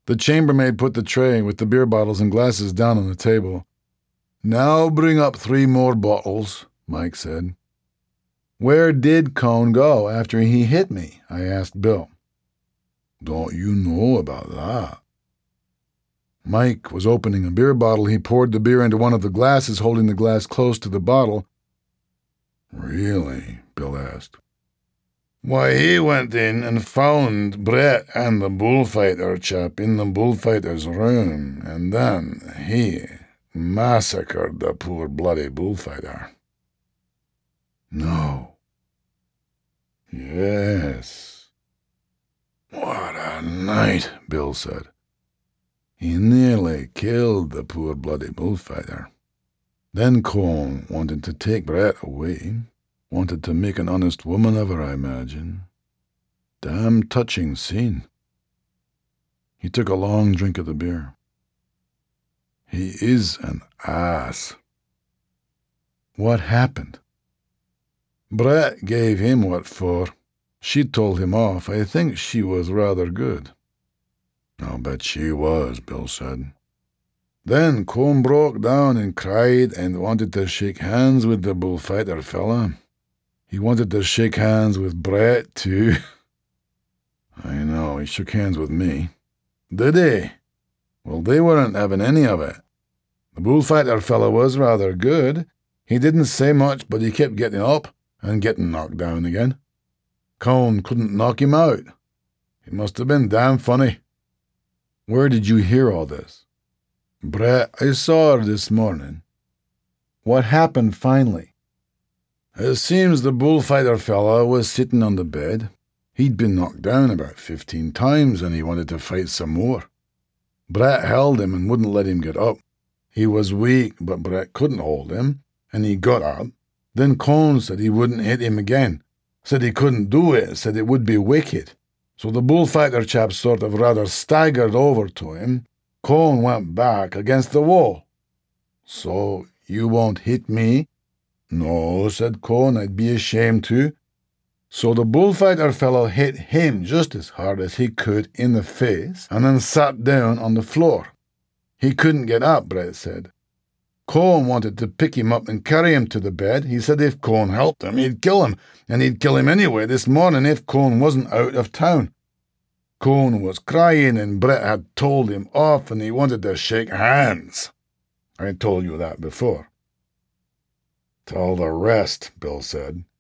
The chambermaid put the tray with the beer bottles and glasses down on the table. "Now bring up 3 more bottles," Mike said. "Where did Cone go after he hit me?" I asked Bill. "Don't you know about that?" Mike was opening a beer bottle. He poured the beer into one of the glasses, holding the glass close to the bottle. "Really?" Bill asked. "Why, he went in and found Brett and the bullfighter chap in the bullfighter's room, and then he massacred the poor bloody bullfighter." "No." "Yes." "What a night," Bill said. "He nearly killed the poor bloody bullfighter. Then Cone wanted to take Brett away. Wanted to make an honest woman of her, I imagine. Damn touching scene." He took a long drink of the beer. "He is an ass." "What happened?" "Brett gave him what for. She told him off. I think she was rather good." "I'll bet she was," Bill said. "Then Cone broke down and cried and wanted to shake hands with the bullfighter fella. He wanted to shake hands with Brett, too." "I know, he shook hands with me." "Did he? Well, they weren't having any of it. The bullfighter fella was rather good. He didn't say much, but he kept getting up and getting knocked down again. Cone couldn't knock him out. It must have been damn funny." "Where did you hear all this?" "Brett, I saw her this morning." "What happened finally?" "It seems the bullfighter fella was sitting on the bed. He'd been knocked down about 15 times and he wanted to fight some more. Brett held him and wouldn't let him get up. He was weak, but Brett couldn't hold him, and he got up. Then Cone said he wouldn't hit him again. Said he couldn't do it, said it would be wicked. So the bullfighter chap sort of rather staggered over to him. Cone went back against the wall." "So you won't hit me?" "No," said Cone, "I'd be ashamed to." So the bullfighter fellow hit him just as hard as he could in the face and then sat down on the floor. He couldn't get up, Brett said. Cone wanted to pick him up and carry him to the bed. He said if Cone helped him, he'd kill him, and he'd kill him anyway this morning if Cone wasn't out of town. Cone was crying and Brett had told him off and he wanted to shake hands. I told you that before." "Tell the rest," Bill said.